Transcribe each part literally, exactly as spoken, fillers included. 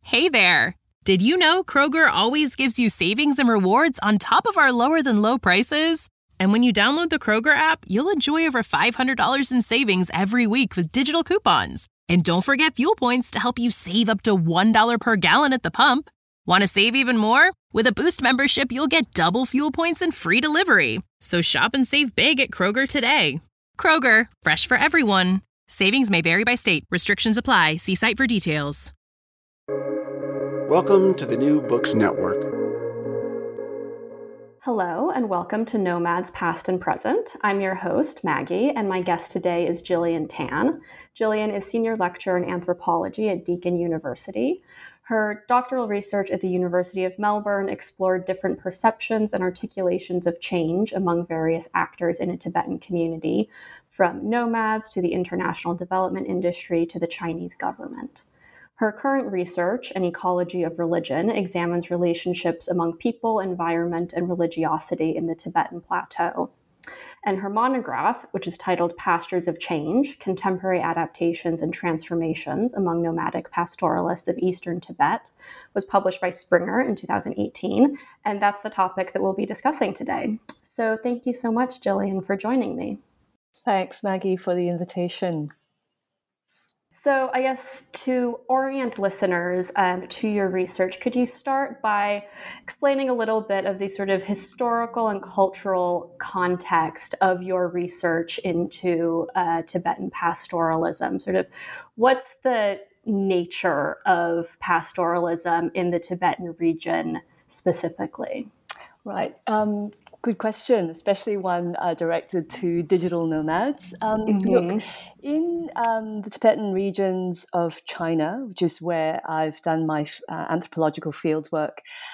Hey there! Did you know Kroger always gives you savings and rewards on top of our lower-than-low prices? And when you download the Kroger app, you'll enjoy over five hundred dollars in savings every week with digital coupons. And don't forget fuel points to help you save up to one dollar per gallon at the pump. Want to save even more? With a Boost membership, you'll get double fuel points and free delivery. So shop and save big at Kroger today. Kroger, fresh for everyone. Savings may vary by state. Restrictions apply. See site for details. Welcome to the New Books Network. Hello, and welcome to Nomads Past and Present. I'm your host, Maggie, and my guest today is Gillian Tan. Gillian is Senior Lecturer in Anthropology at Deakin University. Her doctoral research at the University of Melbourne explored different perceptions and articulations of change among various actors in a Tibetan community, from nomads to the international development industry to the Chinese government. Her current research, An Ecology of Religion, examines relationships among people, environment, and religiosity in the Tibetan Plateau. And her monograph, which is titled Pastures of Change, Contemporary Adaptations and Transformations Among Nomadic Pastoralists of Eastern Tibet, was published by Springer in two thousand eighteen, and that's the topic that we'll be discussing today. So thank you so much, Gillian, for joining me. Thanks, Maggie, for the invitation. So I guess to orient listeners um, to your research, could you start by explaining a little bit of the sort of historical and cultural context of your research into uh, Tibetan pastoralism? Sort of what's the nature of pastoralism in the Tibetan region specifically? Right. Um, good question, especially one uh, directed to digital nomads. Um, mm-hmm. Look, in um, the Tibetan regions of China, which is where I've done my uh, anthropological fieldwork,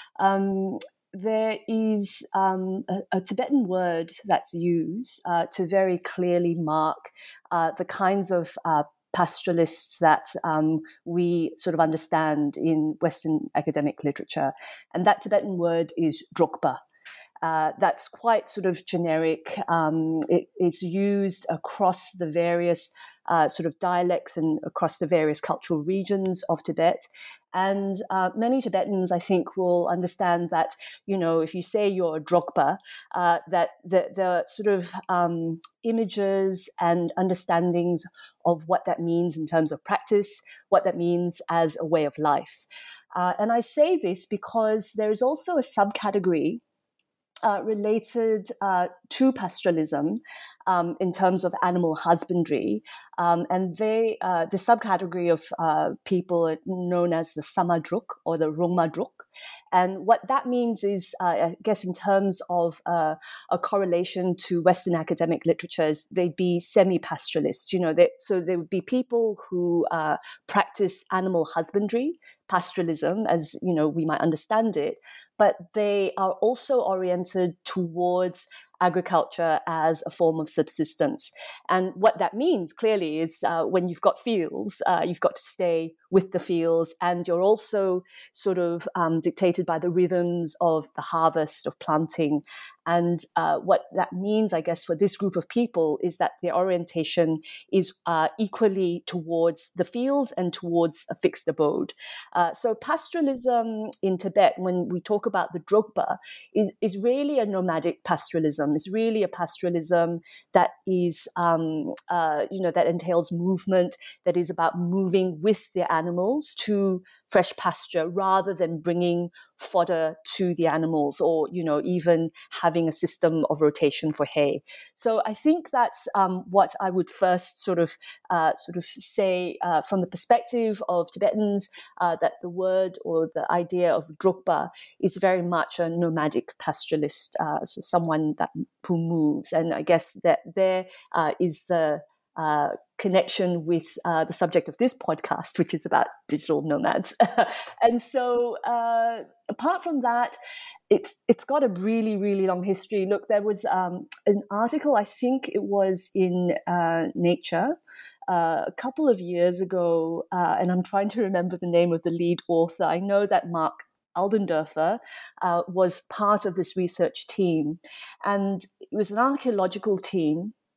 um, there is um, a, a Tibetan word that's used uh, to very clearly mark uh, the kinds of uh, pastoralists that um, we sort of understand in Western academic literature. And that Tibetan word is drokpa. Uh, that's quite sort of generic. Um, it, it's used across the various uh, sort of dialects and across the various cultural regions of Tibet. And uh, many Tibetans, I think, will understand that, you know, if you say you're a Drogpa, uh, that the, the sort of um, images and understandings of what that means in terms of practice, what that means as a way of life. Uh, and I say this because there is also a subcategory Uh, related uh, to pastoralism um, in terms of animal husbandry. Um, and they, uh, the subcategory of uh, people known as the Samadruk or the Rungmadruk. And what that means is, uh, I guess in terms of uh, a correlation to Western academic literatures, they'd be semi-pastoralists. You know, they, so there would be people who uh, practice animal husbandry, pastoralism, as, you know, we might understand it, but they are also oriented towards agriculture as a form of subsistence. And what that means clearly is uh, when you've got fields, uh, you've got to stay with the fields, and you're also sort of um, dictated by the rhythms of the harvest, of planting. And uh, what that means, I guess, for this group of people is that their orientation is uh, equally towards the fields and towards a fixed abode. Uh, so pastoralism in Tibet, when we talk about the Drogpa, is, is really a nomadic pastoralism. It's really a pastoralism that is, um, uh, you know, that entails movement, that is about moving with the animals to fresh pasture rather than bringing fodder to the animals, or, you know, even having a system of rotation for hay. So I think that's um, what I would first sort of uh, sort of say uh, from the perspective of Tibetans, uh, that the word or the idea of Drogpa is very much a nomadic pastoralist, uh, so someone that who moves. And I guess that there uh, is the Uh, connection with uh, the subject of this podcast, which is about digital nomads. And so uh, apart from that, it's it's got a really, really long history. Look, there was um, an article, I think it was in uh, Nature, uh, a couple of years ago, uh, and I'm trying to remember the name of the lead author. I know that Mark Aldendorfer uh, was part of this research team, and it was an archaeological team.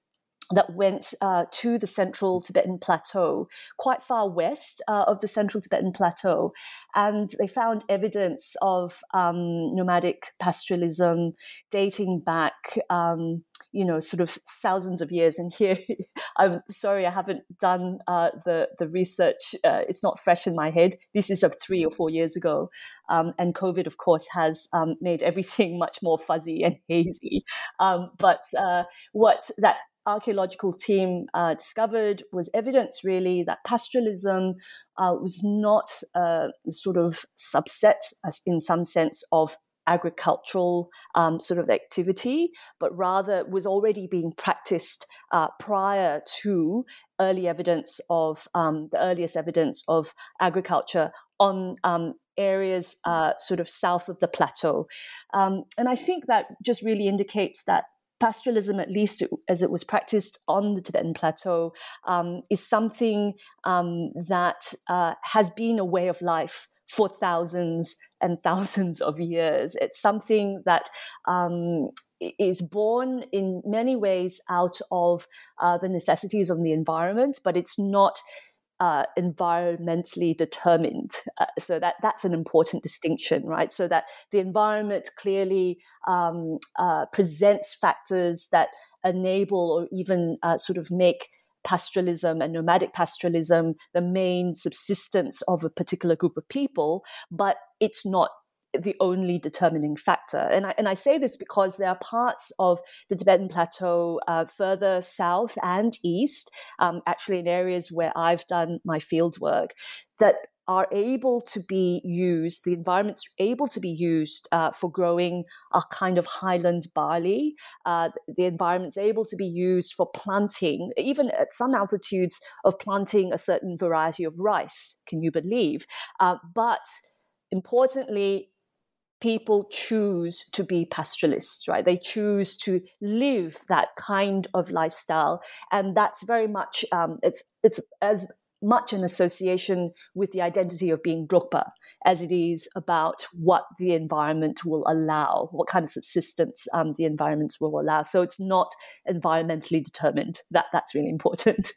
that went uh, to the central Tibetan plateau, quite far west uh, of the central Tibetan plateau. And they found evidence of um, nomadic pastoralism dating back, um, you know, sort of thousands of years. And here, I'm sorry, I haven't done uh, the, the research. Uh, it's not fresh in my head. This is of three or four years ago. Um, and COVID, of course, has um, made everything much more fuzzy and hazy. Um, but uh, what that archaeological team uh, discovered was evidence really that pastoralism uh, was not a sort of subset, as in some sense, of agricultural um, sort of activity, but rather was already being practiced uh, prior to early evidence of um, the earliest evidence of agriculture on um, areas uh, sort of south of the plateau. Um, and I think that just really indicates that pastoralism, at least as it was practiced on the Tibetan plateau, um, is something um, that uh, has been a way of life for thousands and thousands of years. It's something that um, is born in many ways out of uh, the necessities of the environment, but it's not Uh, environmentally determined. Uh, so that that's an important distinction, right? So that the environment clearly um, uh, presents factors that enable or even uh, sort of make pastoralism and nomadic pastoralism the main subsistence of a particular group of people, but it's not the only determining factor. And I, and I say this because there are parts of the Tibetan Plateau uh, further south and east, um, actually in areas where I've done my field work, that are able to be used, the environment's able to be used uh, for growing a kind of highland barley. Uh, the environment's able to be used for planting, even at some altitudes, of planting a certain variety of rice, can you believe? Uh, but importantly, people choose to be pastoralists, right? They choose to live that kind of lifestyle. And that's very much, um, it's it's as much an association with the identity of being Drukpa as it is about what the environment will allow, what kind of subsistence um, the environment will allow. So it's not environmentally determined. That That's really important.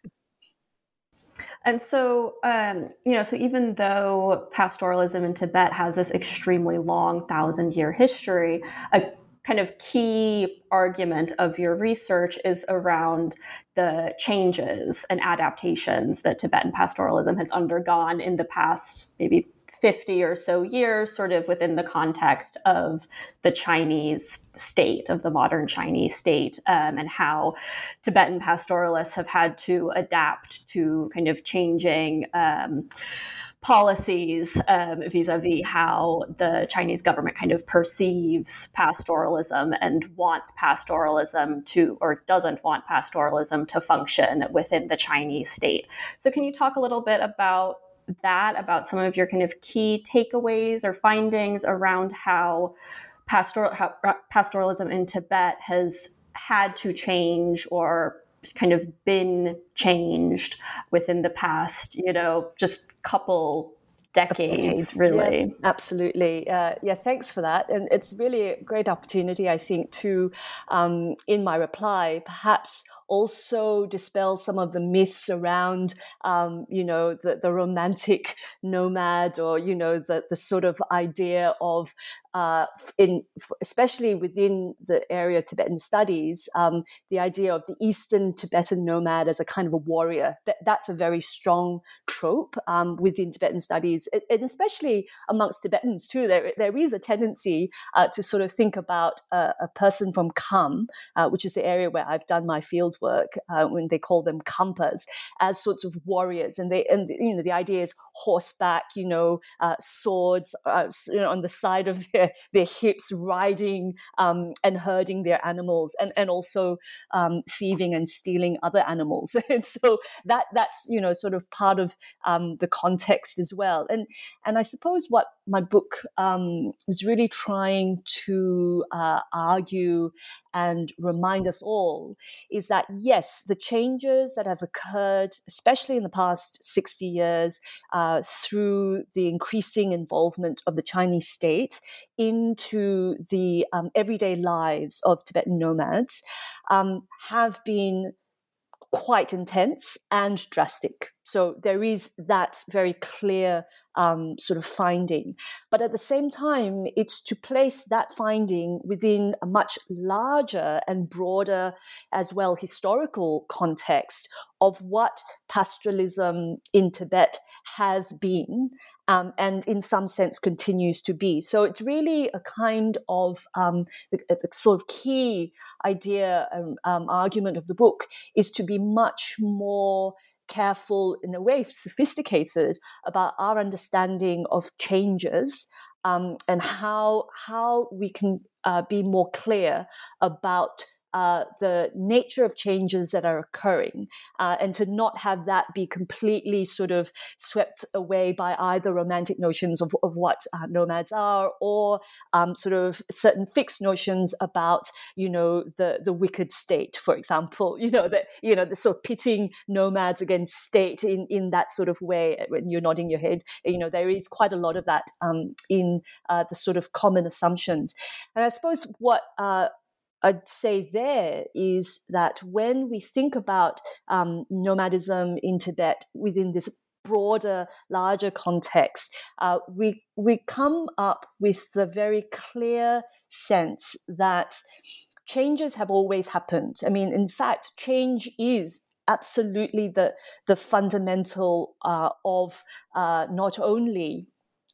And so, um, you know, so even though pastoralism in Tibet has this extremely long thousand-year history, a kind of key argument of your research is around the changes and adaptations that Tibetan pastoralism has undergone in the past maybe fifty or so years, sort of within the context of the Chinese state, of the modern Chinese state, um, and how Tibetan pastoralists have had to adapt to kind of changing um, policies um, vis-a-vis how the Chinese government kind of perceives pastoralism and wants pastoralism to, or doesn't want pastoralism to function within the Chinese state. So can you talk a little bit about that, about some of your kind of key takeaways or findings around how pastoral how pastoralism in Tibet has had to change or kind of been changed within the past, you know, just couple decades, decades really. Yeah, absolutely. Uh, yeah, thanks for that. And it's really a great opportunity, I think, to, um, in my reply, perhaps also dispel some of the myths around, um, you know, the, the romantic nomad, or, you know, the, the sort of idea of, uh, in especially within the area of Tibetan studies, um, the idea of the Eastern Tibetan nomad as a kind of a warrior. That, that's a very strong trope um, within Tibetan studies, and especially amongst Tibetans too. There, there is a tendency uh, to sort of think about uh, a person from Kham, uh, which is the area where I've done my field work, uh, when they call them Khampas, as sorts of warriors. And they, and you know, the idea is horseback, you know, uh, swords uh, you know, on the side of their, their hips, riding um, and herding their animals, and, and also um, thieving and stealing other animals. And so that that's, you know, sort of part of um, the context as well. And and I suppose what my book um, was really trying to uh, argue and remind us all is that, yes, the changes that have occurred, especially in the past sixty years, uh, through the increasing involvement of the Chinese state into the um, everyday lives of Tibetan nomads, um, have been quite intense and drastic. So there is that very clear um, sort of finding. But at the same time, it's to place that finding within a much larger and broader as well historical context of what pastoralism in Tibet has been um, and in some sense continues to be. So it's really a kind of um, the, the sort of key idea and um, argument of the book is to be much more careful, in a way, sophisticated about our understanding of changes um, and how how we can uh, be more clear about uh, the nature of changes that are occurring, uh, and to not have that be completely sort of swept away by either romantic notions of, of what uh, nomads are or um, sort of certain fixed notions about, you know, the, the wicked state, for example, you know, that, you know, the sort of pitting nomads against state in, in that sort of way. When you're nodding your head, you know, there is quite a lot of that um, in uh, the sort of common assumptions. And I suppose what uh, I'd say there is that when we think about um, nomadism in Tibet within this broader, larger context, uh, we we come up with the very clear sense that changes have always happened. I mean, in fact, change is absolutely the the fundamental uh, of uh, not only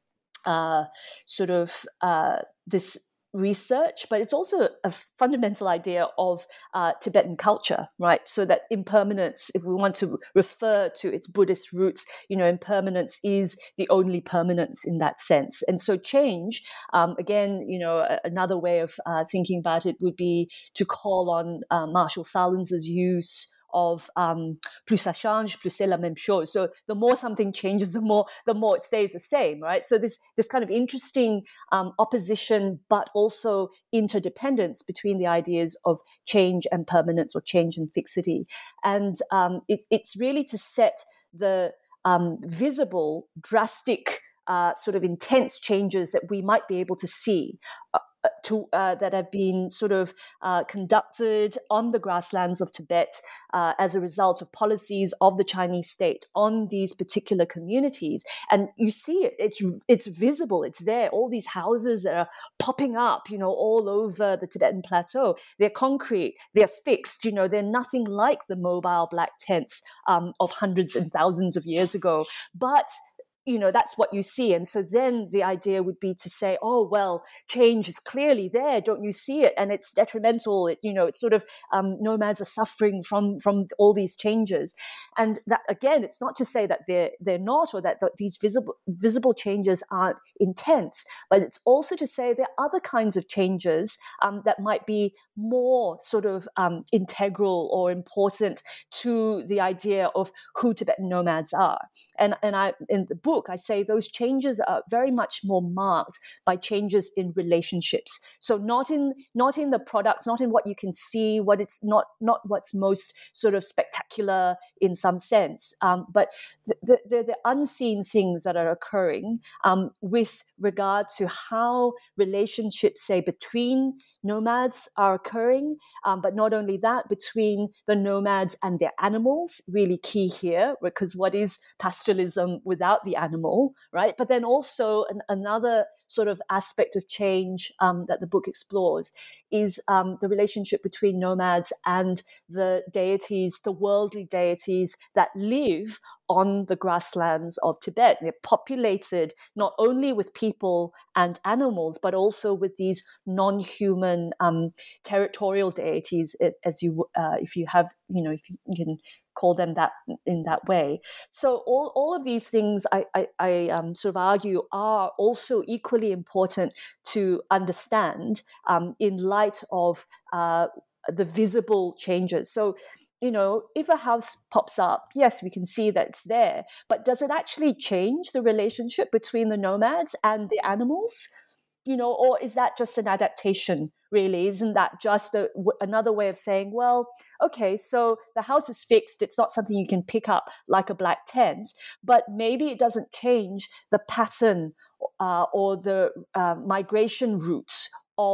uh, sort of uh, this research, but it's also a fundamental idea of uh, Tibetan culture, right? So that impermanence, if we want to refer to its Buddhist roots, you know, impermanence is the only permanence in that sense. And so change, um, again, you know, a- another way of uh, thinking about it would be to call on uh, Marshall Sahlins' use of um, plus ça change, plus c'est la même chose. So the more something changes, the more the more it stays the same, right? So this this kind of interesting um, opposition, but also interdependence between the ideas of change and permanence, or change and fixity. And um, it, it's really to set the um, visible, drastic, uh, sort of intense changes that we might be able to see uh, to uh, that have been sort of uh, conducted on the grasslands of Tibet uh, as a result of policies of the Chinese state on these particular communities. And you see it, it's it's visible, it's there. All these houses that are popping up, you know, all over the Tibetan plateau. They're concrete, they're fixed, you know, they're nothing like the mobile black tents um, of hundreds and thousands of years ago. But you know, that's what you see. And so then the idea would be to say, oh, well, change is clearly there. Don't you see it? And it's detrimental. It, you know, it's sort of um, nomads are suffering from, from all these changes. And that, again, it's not to say that they're, they're not, or that the, these visible, visible changes aren't intense, but it's also to say there are other kinds of changes um, that might be more sort of um, integral or important to the idea of who Tibetan nomads are. And, and I, in the book, I say those changes are very much more marked by changes in relationships. So not in not in the products, not in what you can see, what it's not not what's most sort of spectacular in some sense, um, but the, the, the unseen things that are occurring um, with regard to how relationships, say, between nomads are occurring, um, but not only that, between the nomads and their animals, really key here, because what is pastoralism without the animal, right? But then also an, another sort of aspect of change um, that the book explores is um, the relationship between nomads and the deities, the worldly deities that live on the grasslands of Tibet. They're populated not only with people and animals, but also with these non-human um, territorial deities, as you, uh, if you have, you know, if you can call them that in that way. So all, all of these things, I, I, I um, sort of argue, are also equally important to understand um, in light of uh, the visible changes. So, you know, if a house pops up, yes, we can see that it's there, but does it actually change the relationship between the nomads and the animals? You know, or is that just an adaptation, really? Isn't that just a, another way of saying, well, okay, so the house is fixed. It's not something you can pick up like a black tent, but maybe it doesn't change the pattern uh, or the uh, migration routes of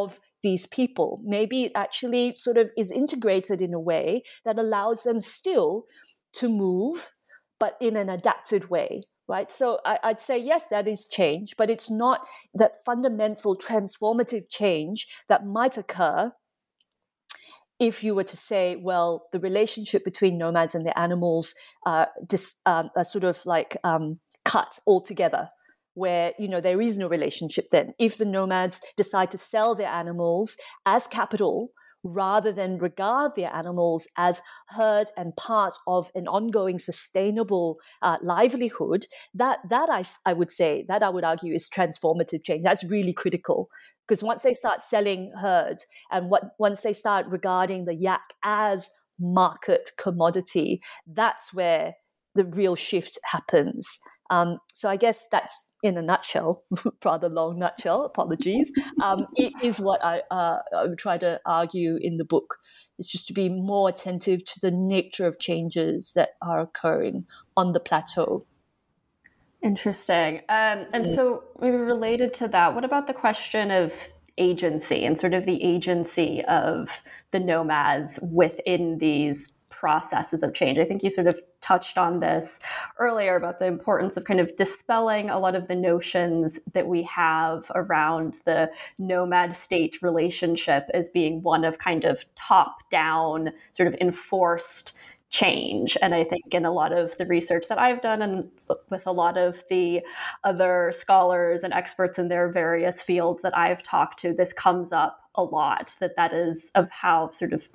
these people. Maybe it actually sort of is integrated in a way that allows them still to move, but in an adapted way, right? So I, I'd say, yes, that is change, but it's not that fundamental transformative change that might occur if you were to say, well, the relationship between nomads and the animals uh, dis, um, are sort of like um, cut altogether, where, you know, there is no relationship then. If the nomads decide to sell their animals as capital rather than regard their animals as herd and part of an ongoing sustainable uh, livelihood, that that I, I would say, that I would argue is transformative change. That's really critical. Because once they start selling herd and what, once they start regarding the yak as market commodity, that's where the real shift happens. Um, so I guess that's, in a nutshell, rather long nutshell, apologies, um, it is what I, uh, I would try to argue in the book. It's just to be more attentive to the nature of changes that are occurring on the plateau. Interesting. Um, and yeah. So maybe related to that, what about the question of agency and sort of the agency of the nomads within these processes of change? I think you sort of touched on this earlier about the importance of kind of dispelling a lot of the notions that we have around the nomad state relationship as being one of kind of top-down, sort of enforced change. And I think in a lot of the research that I've done and with a lot of the other scholars and experts in their various fields that I've talked to, this comes up a lot, that that is of how sort of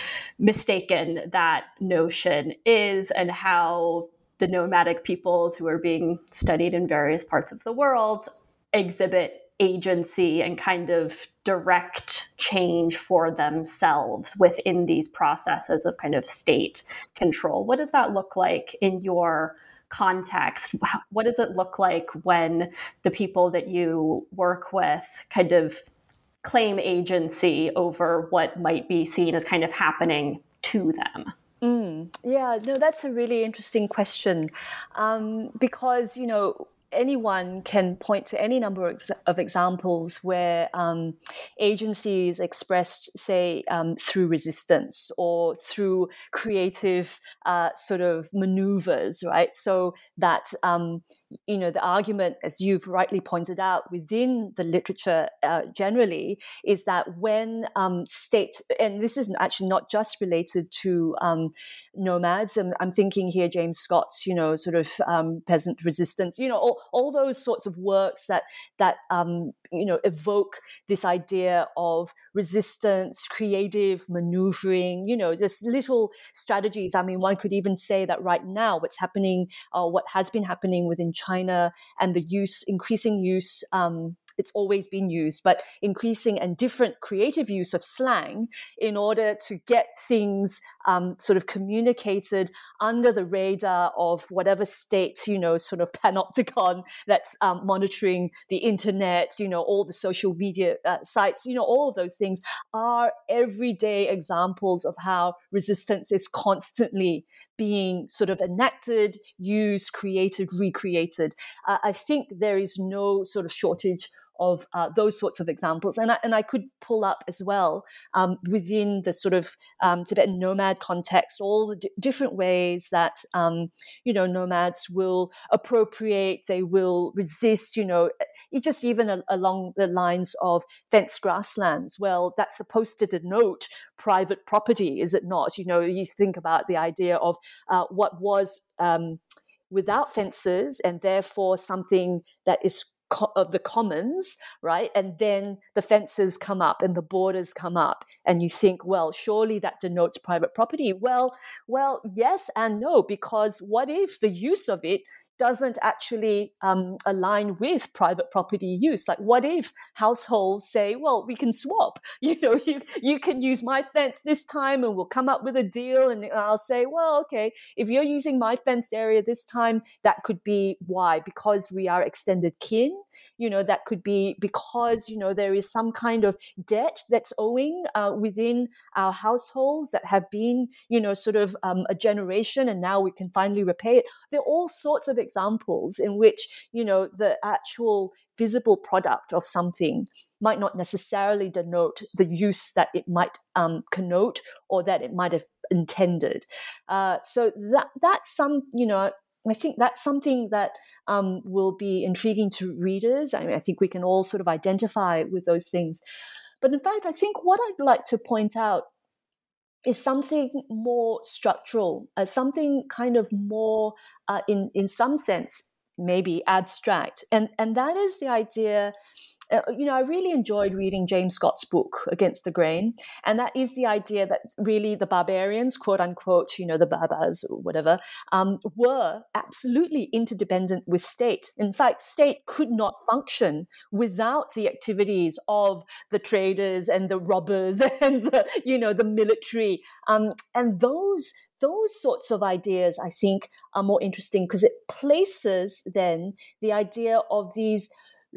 mistaken that notion is, and how the nomadic peoples who are being studied in various parts of the world exhibit agency and kind of direct change for themselves within these processes of kind of state control. What does that look like in your context? What does it look like when the people that you work with kind of claim agency over what might be seen as kind of happening to them? Mm, yeah, no, that's a really interesting question, um, because, you know, anyone can point to any number of, of examples where um, agency is expressed, say, um, through resistance or through creative uh, sort of maneuvers, right? So that, um, you know, the argument, as you've rightly pointed out, within the literature uh, generally, is that when um, state, and this is actually not just related to um, nomads, and I'm thinking here James Scott's, you know, sort of um, peasant resistance, you know, all, all those sorts of works that that um, you know evoke this idea of resistance, creative maneuvering, you know, just little strategies. I mean, one could even say that right now, what's happening, or what has been happening within China, and the use, increasing use. Um, It's always been used, but increasing and different creative use of slang in order to get things um, sort of communicated under the radar of whatever state, you know, sort of panopticon that's um, monitoring the internet, you know, all the social media uh, sites, you know, all of those things are everyday examples of how resistance is constantly being sort of enacted, used, created, recreated. Uh, I think there is no sort of shortage of uh, those sorts of examples. And I, and I could pull up as well um, within the sort of um, Tibetan nomad context, all the d- different ways that, um, you know, nomads will appropriate, they will resist, you know, it just even a- along the lines of fenced grasslands. Well, that's supposed to denote private property, is it not? You know, you think about the idea of uh, what was um, without fences and therefore something that is of the commons, right? And then the fences come up and the borders come up, and you think, well, surely that denotes private property. Well, well, yes and no, because what if the use of it doesn't actually um, align with private property use? Like, what if households say, well, we can swap, you know, you, you can use my fence this time and we'll come up with a deal. And I'll say, well, okay, if you're using my fenced area this time, that could be why, because we are extended kin, you know, that could be because, you know, there is some kind of debt that's owing uh, within our households that have been, you know, sort of um, a generation, and now we can finally repay it. There are all sorts of examples in which, you know, the actual visible product of something might not necessarily denote the use that it might um, connote or that it might have intended. Uh, so that that's some, you know, I think that's something that um, will be intriguing to readers. I mean, I think we can all sort of identify with those things. But in fact, I think what I'd like to point out is something more structural, uh, something kind of more, uh, in in some sense, maybe abstract, and and that is the idea. Uh, you know, I really enjoyed reading James Scott's book Against the Grain, and that is the idea that really the barbarians, quote unquote, you know, the barbars or whatever, um, were absolutely interdependent with state. In fact, state could not function without the activities of the traders and the robbers and the, you know, the military, um, and those. Those sorts of ideas, I think, are more interesting because it places then the idea of these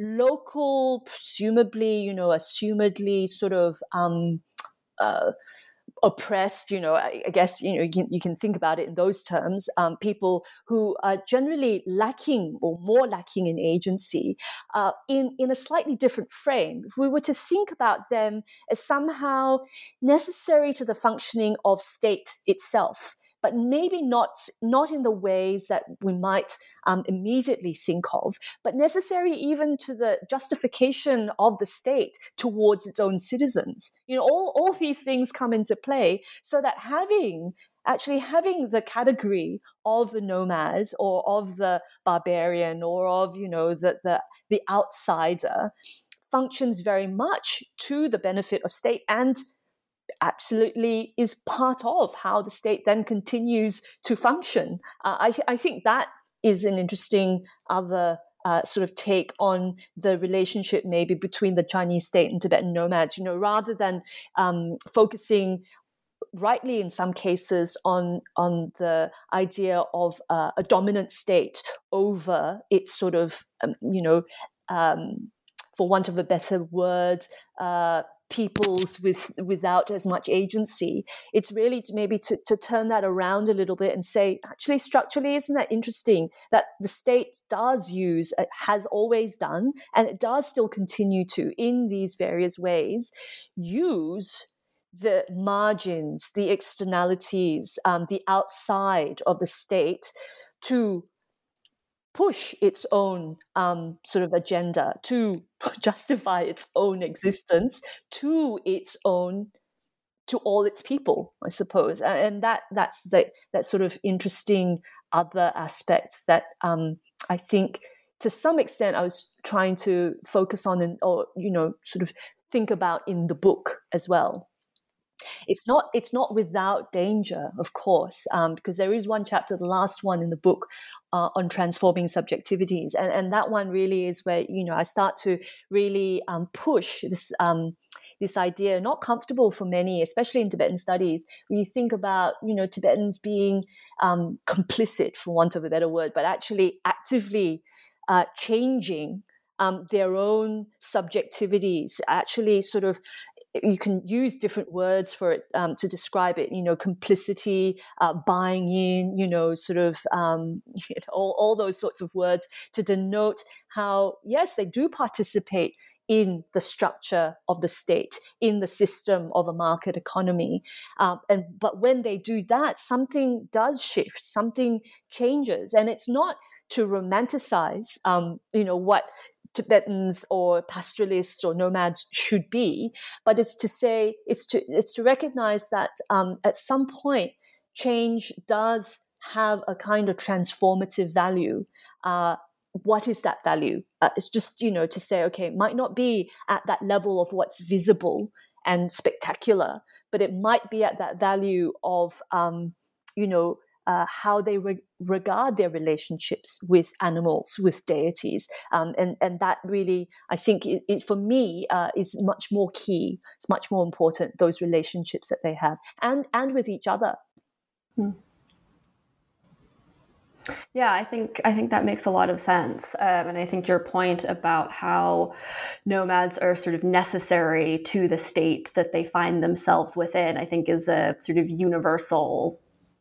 local, presumably, you know, assumedly sort of um, uh, oppressed, you know, I, I guess, you know, you can, you can think about it in those terms, um, people who are generally lacking or more lacking in agency uh, in, in a slightly different frame. If we were to think about them as somehow necessary to the functioning of state itself, but maybe not, not in the ways that we might um, immediately think of, but necessary even to the justification of the state towards its own citizens. You know, all, all these things come into play so that having, actually having the category of the nomad or of the barbarian or of, you know, the, the, the outsider functions very much to the benefit of state and absolutely is part of how the state then continues to function. Uh, I, th- I think that is an interesting other uh, sort of take on the relationship maybe between the Chinese state and Tibetan nomads, you know, rather than um, focusing rightly in some cases on, on the idea of uh, a dominant state over its sort of, um, you know, um, for want of a better word, uh, peoples with without as much agency. It's really to maybe to, to turn that around a little bit and say, actually, structurally, isn't that interesting that the state does use, has always done, and it does still continue to, in these various ways, use the margins, the externalities, um, the outside of the state to push its own um, sort of agenda, to justify its own existence, to its own, to all its people, I suppose. And that that's the that sort of interesting other aspect that um, I think to some extent I was trying to focus on and, or, you know, sort of think about in the book as well. It's not it's not without danger, of course, um, because there is one chapter, the last one in the book, uh, on transforming subjectivities, and, and that one really is where, you know, I start to really um, push this um, this idea, not comfortable for many, especially in Tibetan studies, when you think about, you know, Tibetans being um, complicit, for want of a better word, but actually actively uh, changing um, their own subjectivities, actually sort of. You can use different words for it um, to describe it, you know, complicity, uh, buying in, you know, sort of um, you know, all, all those sorts of words to denote how, yes, they do participate in the structure of the state, in the system of a market economy. Um, and but when they do that, something does shift, something changes. And it's not to romanticize, um, you know, what Tibetans or pastoralists or nomads should be, but it's to say, it's to it's to recognize that um, at some point, change does have a kind of transformative value. Uh, what is that value? Uh, it's just, you know, to say, okay, it might not be at that level of what's visible and spectacular, but it might be at that value of, um, you know, Uh, how they re- regard their relationships with animals, with deities. Um, and, and that really, I think, it, it, for me, uh, is much more key. It's much more important, those relationships that they have, and, and with each other. Hmm. Yeah, I think I think that makes a lot of sense. Um, and I think your point about how nomads are sort of necessary to the state that they find themselves within, I think is a sort of universal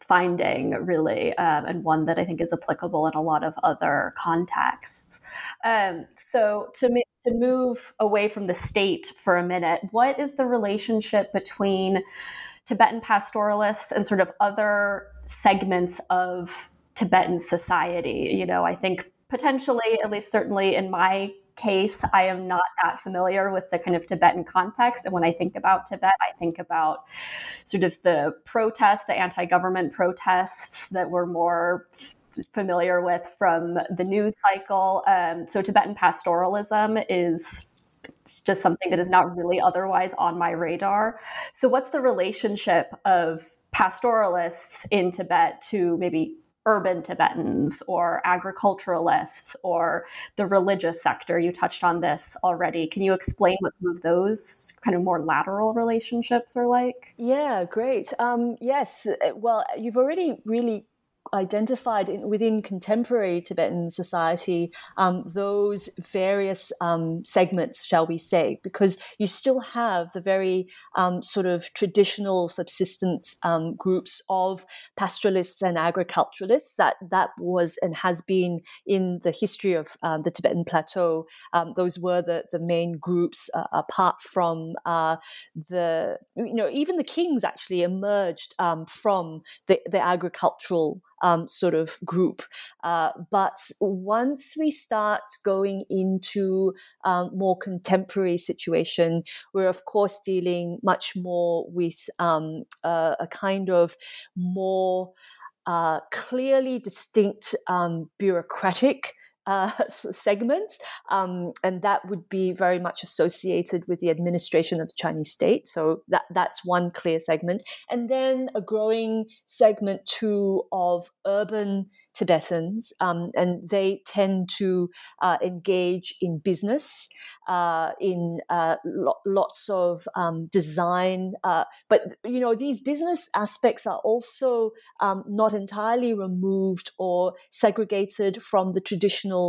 finding, really, um, and one that I think is applicable in a lot of other contexts. Um, so to, to move away from the state for a minute, what is the relationship between Tibetan pastoralists and sort of other segments of Tibetan society? You know, I think potentially, at least certainly in my case, I am not that familiar with the kind of Tibetan context. And when I think about Tibet, I think about sort of the protests, the anti-government protests that we're more f- familiar with from the news cycle. Um, so Tibetan pastoralism is just something that is not really otherwise on my radar. So what's the relationship of pastoralists in Tibet to maybe urban Tibetans or agriculturalists or the religious sector? You touched on this already. Can you explain what some of those kind of more lateral relationships are like? Yeah, great. Um, yes, well, you've already really identified in, within contemporary Tibetan society um, those various um, segments, shall we say, because you still have the very um, sort of traditional subsistence um, groups of pastoralists and agriculturalists that that was and has been in the history of um, the Tibetan plateau. Um, those were the, the main groups, uh, apart from uh, the, you know, even the kings actually emerged um, from the, the agricultural Um, sort of group. Uh, but once we start going into um, more contemporary situation, we're of course dealing much more with um, a, a kind of more uh, clearly distinct um, bureaucratic Uh, segment, um, and that would be very much associated with the administration of the Chinese state. So that that's one clear segment, and then a growing segment too of urban Tibetans, um, and they tend to uh, engage in business, uh, in uh, lo- lots of um, design, uh, but you know these business aspects are also um, not entirely removed or segregated from the traditional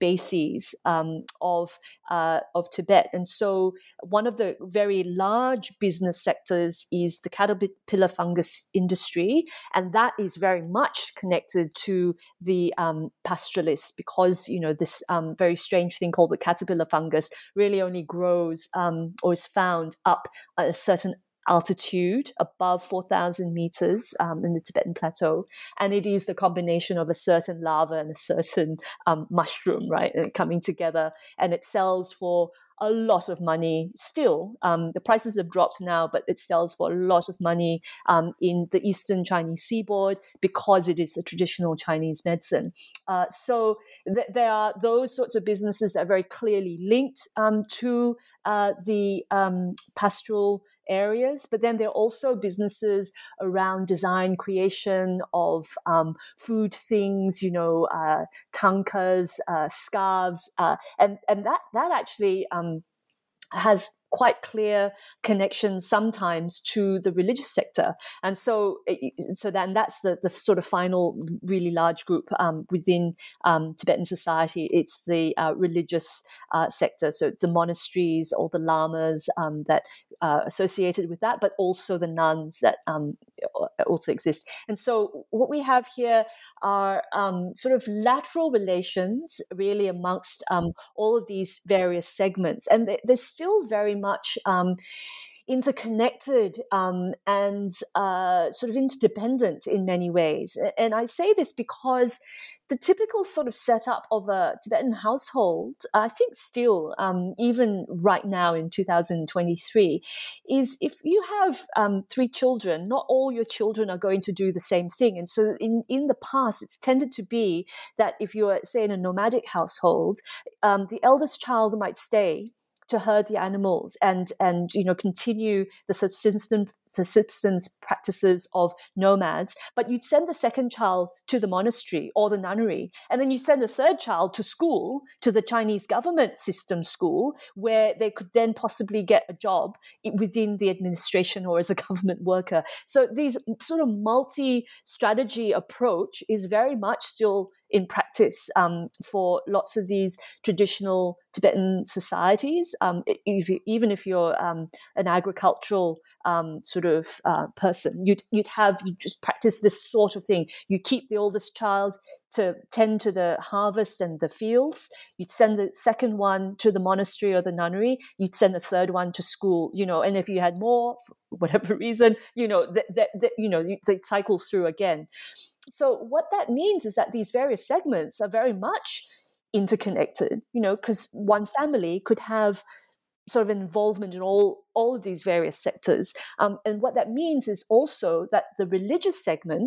bases um, of uh, of Tibet. And so one of the very large business sectors is the caterpillar fungus industry, and that is very much connected to the um, pastoralists, because you know this um, very strange thing called the caterpillar fungus really only grows um, or is found up at a certain altitude above four thousand meters um, in the Tibetan plateau. And it is the combination of a certain larva and a certain um, mushroom, right, coming together. And it sells for a lot of money still. Um, the prices have dropped now, but it sells for a lot of money um, in the eastern Chinese seaboard because it is a traditional Chinese medicine. Uh, so th- there are those sorts of businesses that are very clearly linked um, to uh, the um, pastoral areas, but then there are also businesses around design, creation of um, food things, you know, uh, tankas, uh, scarves, uh, and and that that actually um, has quite clear connections sometimes to the religious sector. And so so then that's the, the sort of final really large group um, within um, Tibetan society. It's the uh, religious uh, sector, so the monasteries or the lamas um, that uh, associated with that, but also the nuns that um, also exist. And so what we have here are um, sort of lateral relations really amongst um, all of these various segments. And they're still very much um, interconnected um, and uh, sort of interdependent in many ways. And I say this because the typical sort of setup of a Tibetan household, I think still, um, even right now in two thousand twenty-three, is if you have um, three children, not all your children are going to do the same thing. And so in, in the past, it's tended to be that if you're, say, in a nomadic household, um, the eldest child might stay to herd the animals and and you know continue the subsistence the subsistence practices of nomads, but you'd send the second child to the monastery or the nunnery, and then you send a third child to school, to the Chinese government system school, where they could then possibly get a job within the administration or as a government worker. So these sort of multi-strategy approach is very much still in practice um, for lots of these traditional Tibetan societies. Um, if you, even if you're um, an agricultural um, sort sort of uh, person. You'd you'd have you just practice this sort of thing. You keep the oldest child to tend to the harvest and the fields. You'd send the second one to the monastery or the nunnery. You'd send the third one to school. You know, and if you had more, for whatever reason, you know that that, that you know they'd cycle through again. So what that means is that these various segments are very much interconnected. You know, because one family could have sort of involvement in all, all of these various sectors. Um, and what that means is also that the religious segment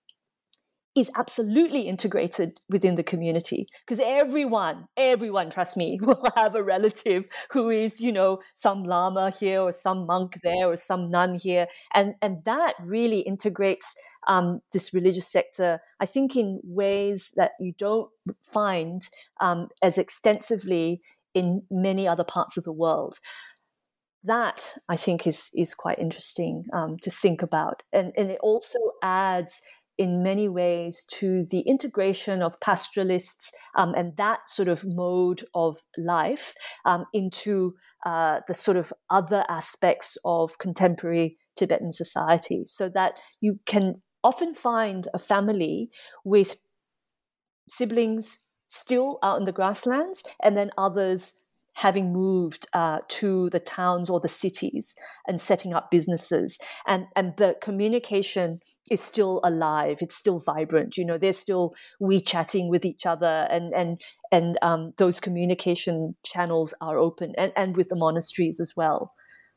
is absolutely integrated within the community, because everyone, everyone, trust me, will have a relative who is, you know, some lama here or some monk there or some nun here. And, and that really integrates um, this religious sector, I think, in ways that you don't find um, as extensively in many other parts of the world. That, I think, is is quite interesting um, to think about. And, and it also adds in many ways to the integration of pastoralists um, and that sort of mode of life um, into uh, the sort of other aspects of contemporary Tibetan society, so that you can often find a family with siblings still out in the grasslands, and then others having moved uh, to the towns or the cities and setting up businesses. And, and the communication is still alive. It's still vibrant. You know, they're still WeChatting with each other, and and and um, those communication channels are open, and, and with the monasteries as well.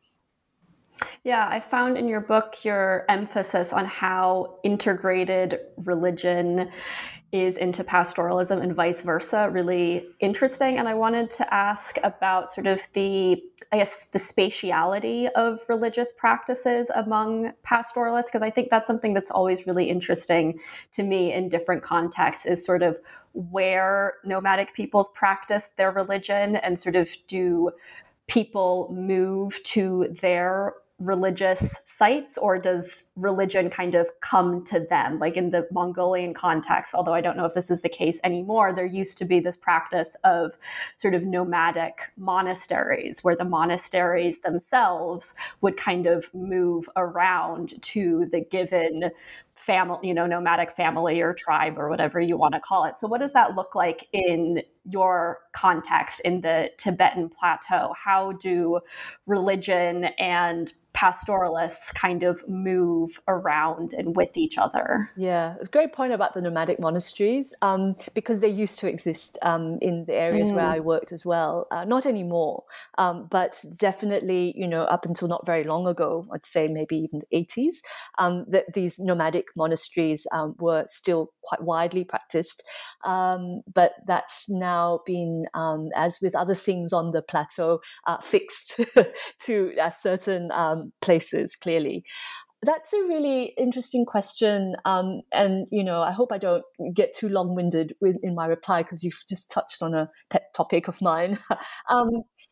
Yeah, I found in your book your emphasis on how integrated religion is into pastoralism and vice versa really interesting. And I wanted to ask about sort of the, I guess, the spatiality of religious practices among pastoralists, because I think that's something that's always really interesting to me in different contexts, is sort of where nomadic peoples practice their religion, and sort of do people move to their religious sites, or does religion kind of come to them? Like in the Mongolian context, although I don't know if this is the case anymore, there used to be this practice of sort of nomadic monasteries, where the monasteries themselves would kind of move around to the given family, you know, nomadic family or tribe or whatever you want to call it. So what does that look like in your context in the Tibetan plateau? How do religion and pastoralists kind of move around and with each other? Yeah, it's a great point about the nomadic monasteries, um, because they used to exist um, in the areas mm. where I worked as well. Uh, not anymore, um, but definitely, you know, up until not very long ago, I'd say maybe even the eighties, um, that these nomadic monasteries um, were still quite widely practiced. Um, but that's now been, um, as with other things on the plateau, uh, fixed to a certain um, places, clearly. That's a really interesting question. Um, and, you know, I hope I don't get too long-winded with, in my reply, because you've just touched on a pet topic of mine. um,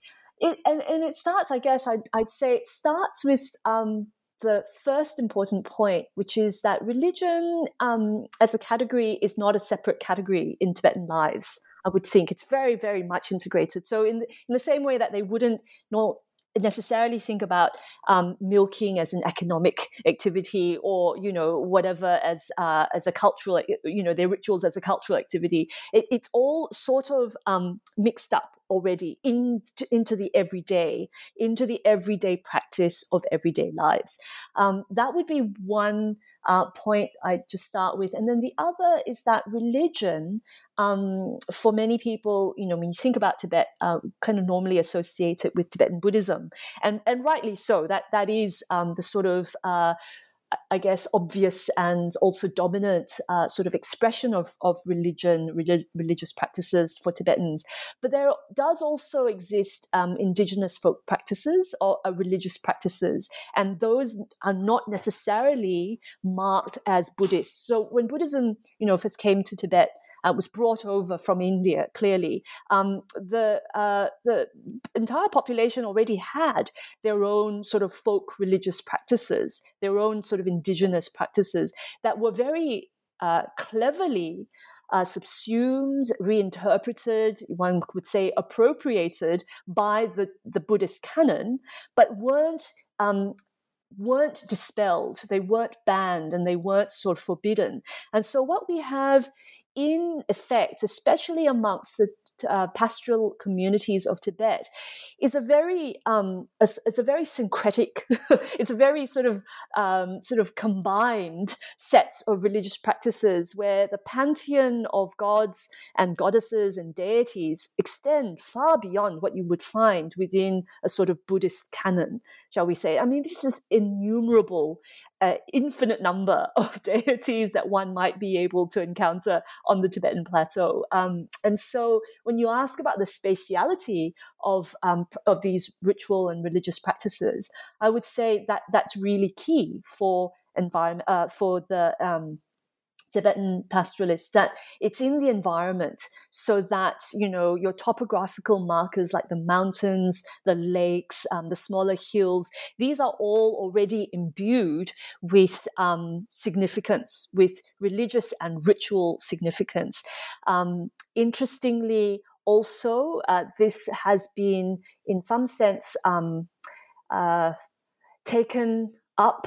it, and, and it starts, I guess, I'd, I'd say it starts with um, the first important point, which is that religion um, as a category is not a separate category in Tibetan lives. I would think it's very, very much integrated. So in the, in the same way that they wouldn't not necessarily think about um, milking as an economic activity, or, you know, whatever as uh, as a cultural, you know, their rituals as a cultural activity. It, it's all sort of um, mixed up already into, into the everyday, into the everyday practice of everyday lives. Um, that would be one uh, point I'd just start with. And then the other is that religion, um, for many people, you know, when you think about Tibet, uh, kind of normally associated with Tibetan Buddhism, and and rightly so. That that is um, the sort of uh, I guess, obvious and also dominant uh, sort of expression of, of religion, relig- religious practices for Tibetans. But there does also exist um, indigenous folk practices or uh, religious practices, and those are not necessarily marked as Buddhist. So when Buddhism, you know, first came to Tibet, Uh, was brought over from India, clearly, um, the uh, the entire population already had their own sort of folk religious practices, their own sort of indigenous practices that were very uh, cleverly uh, subsumed, reinterpreted, one could say appropriated by the, the Buddhist canon, but weren't um, weren't dispelled, they weren't banned, and they weren't sort of forbidden. And so what we have in effect, especially amongst the uh, pastoral communities of Tibet, is a very um, it's, it's a very syncretic, it's a very sort of um, sort of combined set of religious practices where the pantheon of gods and goddesses and deities extend far beyond what you would find within a sort of Buddhist canon, shall we say. I mean, this is innumerable, uh, infinite number of deities that one might be able to encounter on the Tibetan plateau. Um, and so when you ask about the spatiality of um, of these ritual and religious practices, I would say that that's really key for environment uh, for the um, Tibetan pastoralists, that it's in the environment so that, you know, your topographical markers like the mountains, the lakes, um, the smaller hills, these are all already imbued with um, significance, with religious and ritual significance. Um, interestingly, also, uh, this has been, in some sense, um, uh, taken up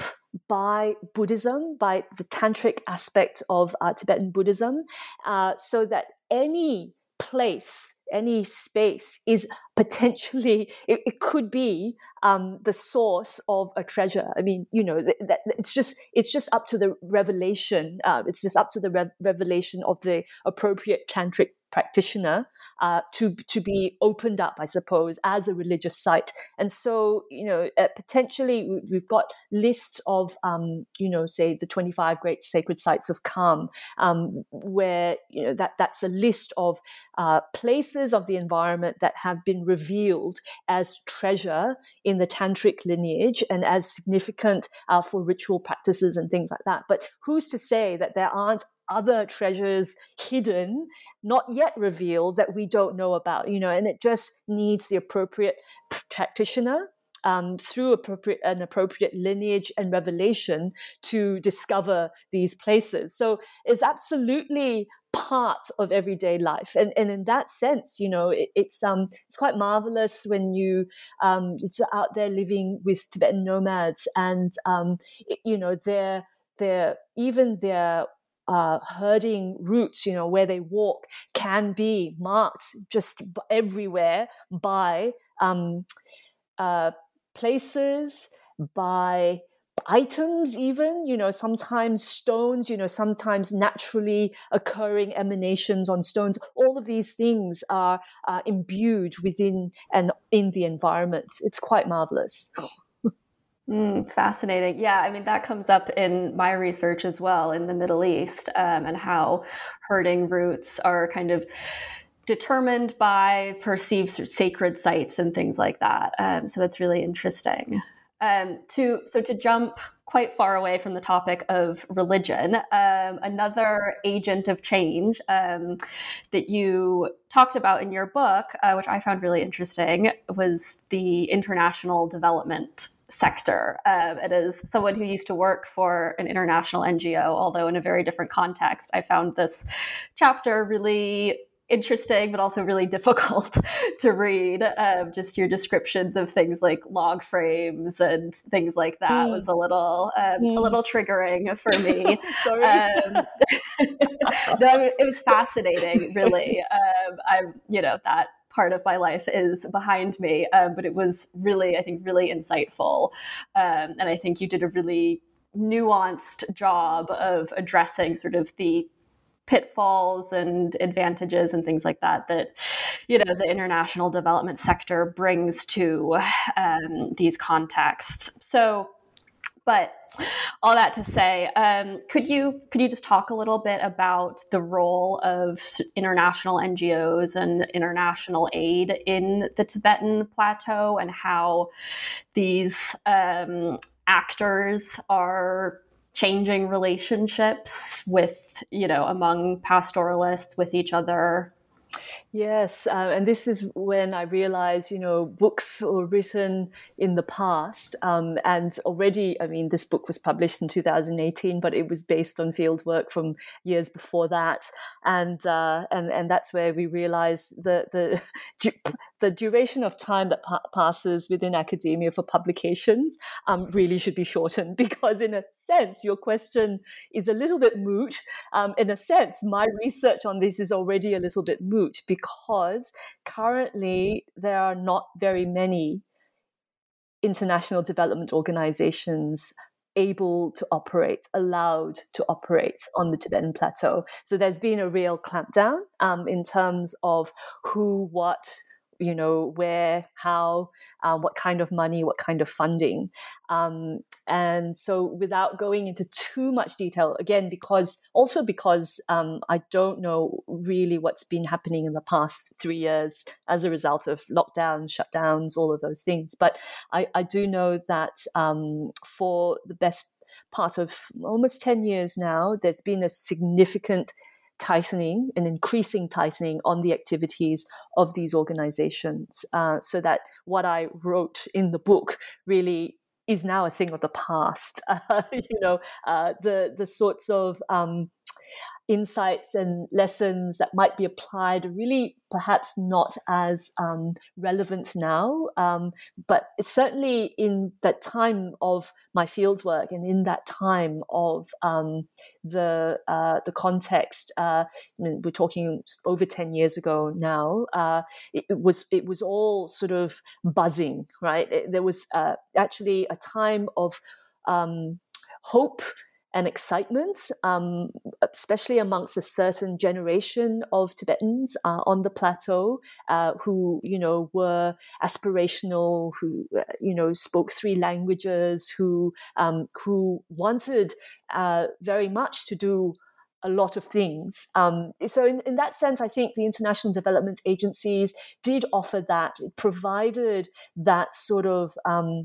by Buddhism, by the tantric aspect of uh, Tibetan Buddhism, uh, so that any place, any space is potentially, it, it could be um, the source of a treasure. I mean, you know, that, that it's just it's just up to the revelation. Uh, it's just up to the re- revelation of the appropriate tantric practitioner uh, to to be opened up, I suppose, as a religious site. And so, you know, uh, potentially we've got lists of, um, you know, say the twenty-five great sacred sites of Kham, um, where, you know, that that's a list of uh, places of the environment that have been revealed as treasure in the tantric lineage and as significant uh, for ritual practices and things like that. But who's to say that there aren't other treasures hidden, not yet revealed, that we don't know about, you know, and it just needs the appropriate practitioner um, through appropriate an appropriate lineage and revelation to discover these places. So it's absolutely part of everyday life, and and in that sense, you know, it, it's um it's quite marvelous when you um it's out there living with Tibetan nomads, and um it, you know, their their even their Uh, herding routes, you know, where they walk can be marked just everywhere by um, uh, places, by items even, you know, sometimes stones, you know, sometimes naturally occurring emanations on stones. All of these things are uh, imbued within and in the environment. It's quite marvelous. Mm, fascinating. Yeah, I mean, that comes up in my research as well in the Middle East, um, and how herding routes are kind of determined by perceived sacred sites and things like that. Um, so that's really interesting. Um, to so to jump quite far away from the topic of religion, um, another agent of change um, that you talked about in your book, uh, which I found really interesting, was the international development sector. Um, and as someone who used to work for an international N G O, although in a very different context, I found this chapter really interesting, but also really difficult to read. Um, just your descriptions of things like log frames and things like that mm. was a little um, mm. a little triggering for me. Sorry. Um, no, it was fascinating, really. Um, I'm, you know, that part of my life is behind me, um, but it was really, I think, really insightful. Um, and I think you did a really nuanced job of addressing sort of the pitfalls and advantages and things like that that, you know, the international development sector brings to um, these contexts. So, but all that to say, um, could you could you just talk a little bit about the role of international N G Os and international aid in the Tibetan plateau, and how these um, actors are changing relationships with, you know, among pastoralists, with each other? Yes, uh, and this is when I realized, you know, books were written in the past, um, and already, I mean, this book was published in two thousand eighteen, but it was based on field work from years before that, and uh, and and that's where we realized the the the duration of time that pa- passes within academia for publications um, really should be shortened, because in a sense, your question is a little bit moot. Um, in a sense, my research on this is already a little bit moot, because currently there are not very many international development organizations able to operate, allowed to operate on the Tibetan Plateau. So there's been a real clampdown um, in terms of who, what, you know, where, how, um, what kind of money, what kind of funding. Um, and so without going into too much detail, again, because also because um, I don't know really what's been happening in the past three years as a result of lockdowns, shutdowns, all of those things. But I, I do know that um, for the best part of almost ten years now, there's been a significant tightening, an increasing tightening on the activities of these organizations, uh, so that what I wrote in the book really is now a thing of the past. Uh, you know, uh, the the sorts of um, insights and lessons that might be applied are really perhaps not as um, relevant now. Um, but it's certainly in that time of my fieldwork and in that time of um, the uh, the context, uh, I mean, we're talking over ten years ago now, uh, it, it was it was all sort of buzzing, right? It, there was uh, actually a time of um, hope and excitement, um, especially amongst a certain generation of Tibetans uh, on the plateau uh, who, you know, were aspirational, who, uh, you know, spoke three languages, who um, who wanted uh, very much to do a lot of things. Um, so in, in that sense, I think the international development agencies did offer that, it provided that sort of um,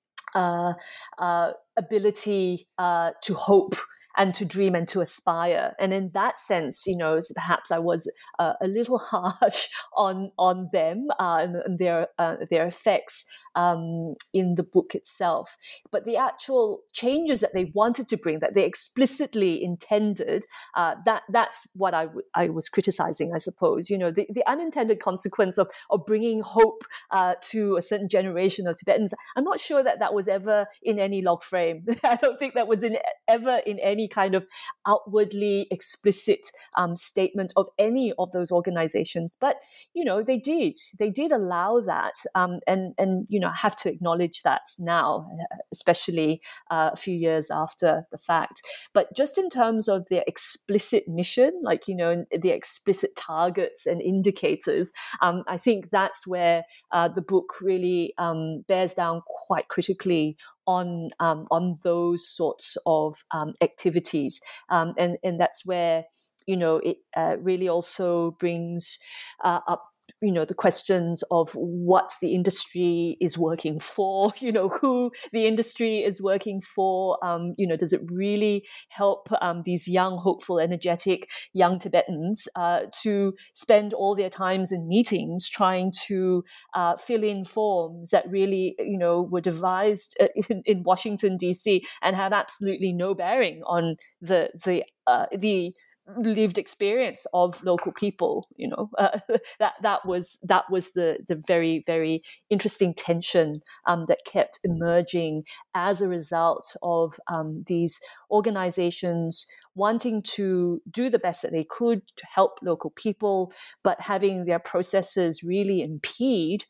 Uh, uh, ability uh, to hope and to dream and to aspire. And in that sense, you know, perhaps I was uh, a little harsh on on them uh, and, and their uh, their effects um, in the book itself. But the actual changes that they wanted to bring, that they explicitly intended, uh, that that's what I, w- I was criticizing, I suppose. You know, the, the unintended consequence of, of bringing hope uh, to a certain generation of Tibetans, I'm not sure that that was ever in any log frame. I don't think that was in ever in any kind of outwardly explicit um, statement of any of those organizations. But, you know, they did. They did allow that. Um, and, and, you know, I have to acknowledge that now, especially uh, a few years after the fact. But just in terms of their explicit mission, like, you know, the explicit targets and indicators, um, I think that's where uh, the book really um, bears down quite critically on um, on those sorts of um, activities, um, and and that's where, you know, it uh, really also brings uh, up, you know, the questions of what the industry is working for, you know, who the industry is working for. Um, you know, does it really help um, these young, hopeful, energetic young Tibetans uh, to spend all their times in meetings trying to uh, fill in forms that really, you know, were devised in, in Washington, D C and have absolutely no bearing on the the uh, the lived experience of local people, you know, uh, that that was that was the the very, very interesting tension um, that kept emerging as a result of um, these organizations wanting to do the best that they could to help local people, but having their processes really impede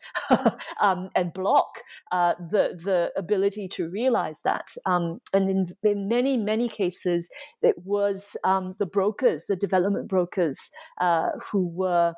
um, and block uh, the the ability to realize that. Um, and in, in many, many cases, it was um, the brokers, the development brokers, uh, who were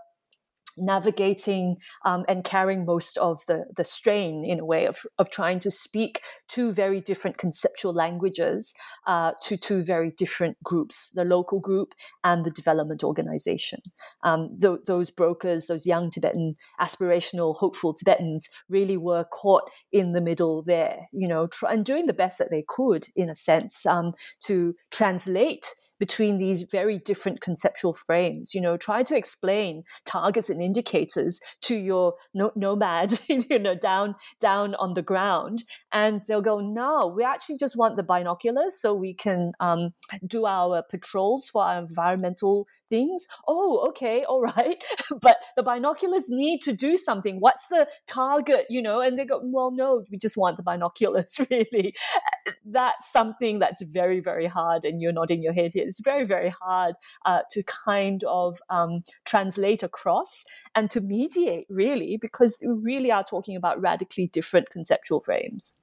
navigating um, and carrying most of the, the strain, in a way, of, of trying to speak two very different conceptual languages uh, to two very different groups, the local group and the development organization. Um, th- those brokers, those young Tibetan, aspirational, hopeful Tibetans really were caught in the middle there, you know, try, and doing the best that they could, in a sense, um, to translate between these very different conceptual frames. You know, try to explain targets and indicators to your no- nomad, you know, down down on the ground, and they'll go, no, we actually just want the binoculars so we can um, do our patrols for our environmental things. Oh, okay, all right, but the binoculars need to do something. What's the target? You know, and they go, well, no, we just want the binoculars. Really, that's something that's very, very hard. And you're nodding your head here. It's very, very hard uh, to kind of um, translate across and to mediate, really, because we really are talking about radically different conceptual frames.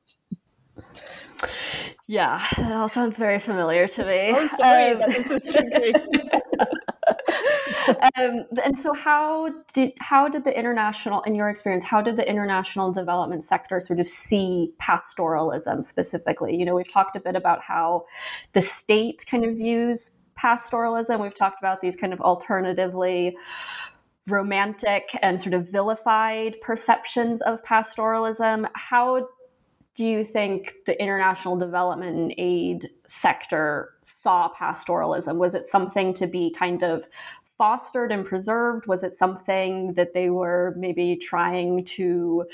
Yeah, that all sounds very familiar to me. I'm so sorry um, that this is triggering. um, and so how did how did the international, in your experience, how did the international development sector sort of see pastoralism specifically? You know, we've talked a bit about how the state kind of views pastoralism. We've talked about these kind of alternatively romantic and sort of vilified perceptions of pastoralism. How do you think the international development and aid sector saw pastoralism? Was it something to be kind of fostered and preserved? Was it something that they were maybe trying to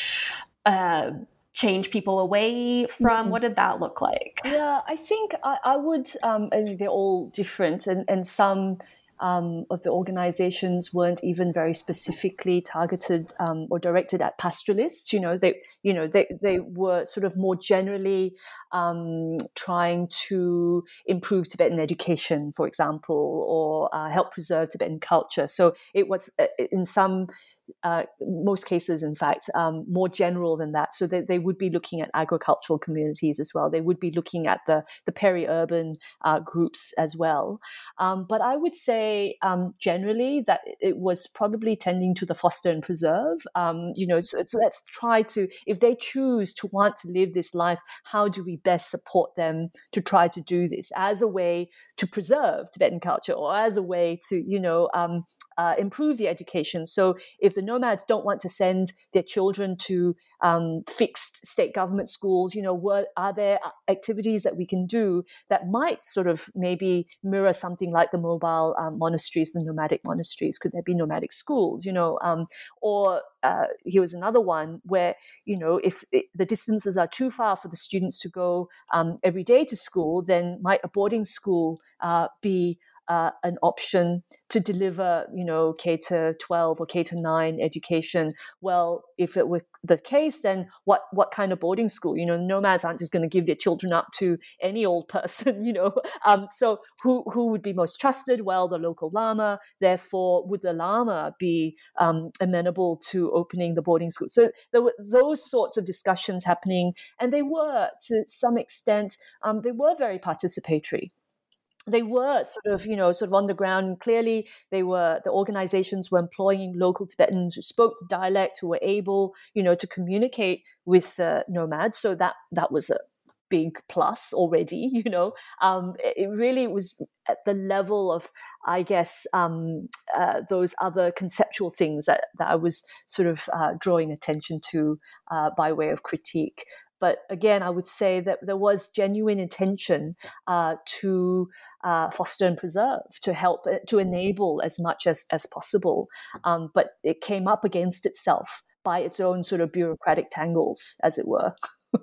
uh, change people away from? Mm-hmm. What did that look like? Yeah, I think I, I would, um, I mean, they're all different, and, and some Um, of the organizations weren't even very specifically targeted um, or directed at pastoralists. You know, they, you know, they they were sort of more generally um, trying to improve Tibetan education, for example, or uh, help preserve Tibetan culture. So it was uh, in some. Uh, most cases, in fact, um, more general than that. So they, they would be looking at agricultural communities as well. They would be looking at the, the peri-urban uh, groups as well. Um, but I would say um, generally that it was probably tending to the foster and preserve. Um, you know, so, so let's try to, if they choose to want to live this life, how do we best support them to try to do this as a way to preserve Tibetan culture, or as a way to, you know, um, uh, improve the education. So if the nomads don't want to send their children to um, fixed state government schools, you know, what are there activities that we can do that might sort of maybe mirror something like the mobile um, monasteries, the nomadic monasteries? Could there be nomadic schools, you know? Um, or uh, here was another one where, you know, if it, the distances are too far for the students to go um, every day to school, then might a boarding school uh, be Uh, an option to deliver, you know, K to twelve or K to nine education? Well, if it were the case, then what what kind of boarding school? You know, nomads aren't just going to give their children up to any old person, you know. Um, so who who would be most trusted? Well, the local lama. Therefore, would the lama be um, amenable to opening the boarding school? So there were those sorts of discussions happening, and they were, to some extent, um, they were very participatory. They were sort of, you know, sort of on the ground. And clearly, they were, the organizations were employing local Tibetans who spoke the dialect, who were able, you know, to communicate with the nomads. So that that was a big plus already, you know. Um, it really was at the level of, I guess, um, uh, those other conceptual things that, that I was sort of uh, drawing attention to uh, by way of critique. But again, I would say that there was genuine intention uh, to uh, foster and preserve, to help, to enable as much as, as possible. Um, but it came up against itself by its own sort of bureaucratic tangles, as it were.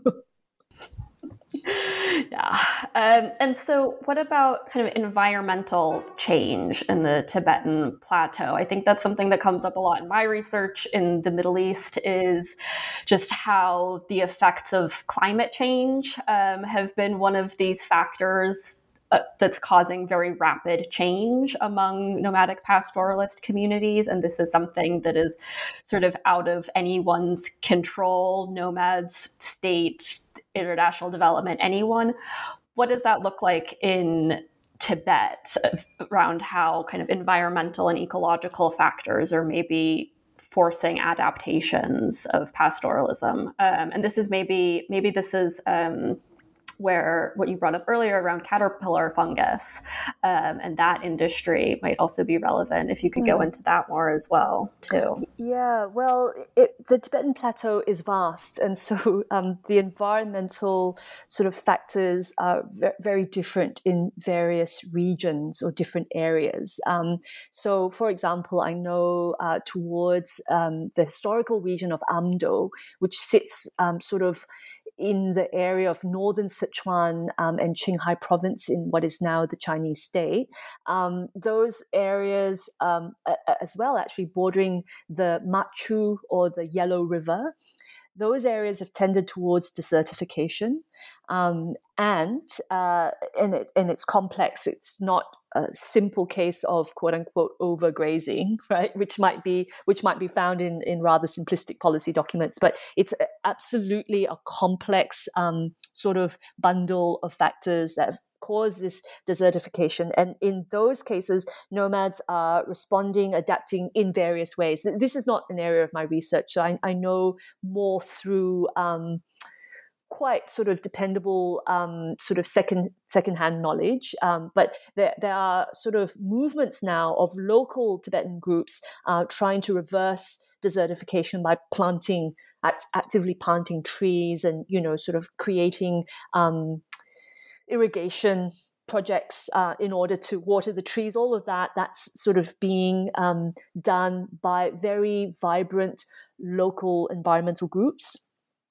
Yeah. Um, and so what about kind of environmental change in the Tibetan plateau? I think that's something that comes up a lot in my research in the Middle East, is just how the effects of climate change um, have been one of these factors uh, that's causing very rapid change among nomadic pastoralist communities. And this is something that is sort of out of anyone's control, nomads, state, international development, anyone. What does that look like in Tibet around how kind of environmental and ecological factors are maybe forcing adaptations of pastoralism? Um, and this is maybe, maybe this is um, where what you brought up earlier around caterpillar fungus um, and that industry might also be relevant, if you could mm. go into that more as well, too. Yeah, well, it, the Tibetan Plateau is vast, and so um, the environmental sort of factors are v- very different in various regions or different areas. Um, so, for example, I know uh, towards um, the historical region of Amdo, which sits um, sort of in the area of northern Sichuan um, and Qinghai province in what is now the Chinese state. Um, those areas um, as well, actually bordering the Machu or the Yellow River, those areas have tended towards desertification. Um, and, uh, and, it, and it's complex. It's not a simple case of quote unquote overgrazing, right? Which might be which might be found in, in rather simplistic policy documents, but it's absolutely a complex um, sort of bundle of factors that have caused this desertification. And in those cases, nomads are responding, adapting in various ways. This is not an area of my research, so I, I know more through um, quite sort of dependable um, sort of second secondhand knowledge, um, but there, there are sort of movements now of local Tibetan groups uh, trying to reverse desertification by planting, act- actively planting trees and, you know, sort of creating um, irrigation projects uh, in order to water the trees. All of that, that's sort of being um, done by very vibrant local environmental groups.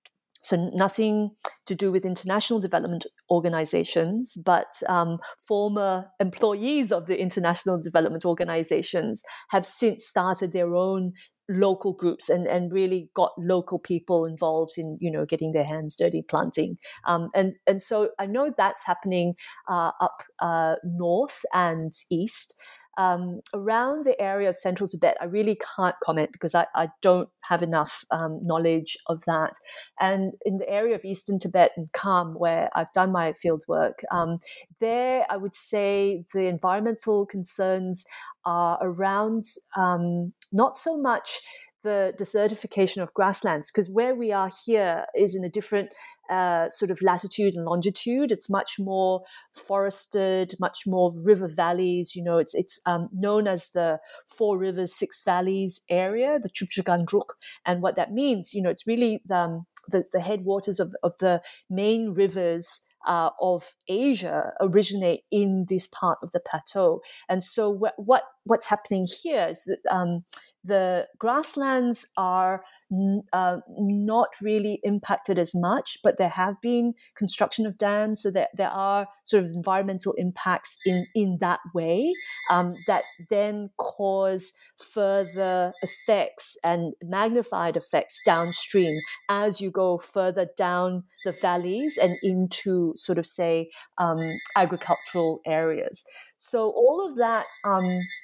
So nothing to do with international development organizations, but um, former employees of the international development organizations have since started their own local groups and, and really got local people involved in, you know, getting their hands dirty planting. Um, and, and so I know that's happening uh, up uh, north and east. Um, around the area of central Tibet, I really can't comment because I, I don't have enough um, knowledge of that. And in the area of eastern Tibet and Kham, where I've done my fieldwork, um, there I would say the environmental concerns are around um, not so much the desertification of grasslands, because where we are here is in a different uh, sort of latitude and longitude. It's much more forested, much more river valleys. You know, it's it's um, known as the Four Rivers, Six Valleys area, the Chukchugandruk. And what that means, you know, it's really the, um, the, the headwaters of, of the main rivers Uh, of Asia originate in this part of the plateau. And so what, what what's happening here is that um, the grasslands are n- uh, not really impacted as much, but there have been construction of dams, so that there are sort of environmental impacts in, in that way um, that then cause further effects and magnified effects downstream as you go further down the valleys and into sort of, say, um, agricultural areas. So all of that, um,